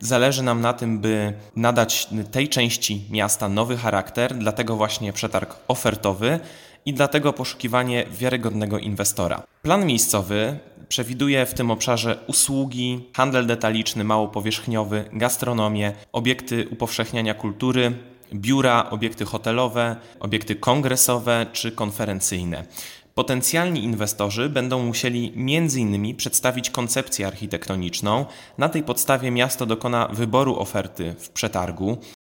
Zależy nam na tym, by nadać tej części miasta nowy charakter, dlatego właśnie przetarg ofertowy i dlatego poszukiwanie wiarygodnego inwestora. Plan miejscowy przewiduje w tym obszarze usługi, handel detaliczny małopowierzchniowy, gastronomię, obiekty upowszechniania kultury, biura, obiekty hotelowe, obiekty kongresowe czy konferencyjne. Potencjalni inwestorzy będą musieli m.in. przedstawić koncepcję architektoniczną. Na tej podstawie miasto dokona wyboru oferty w przetargu.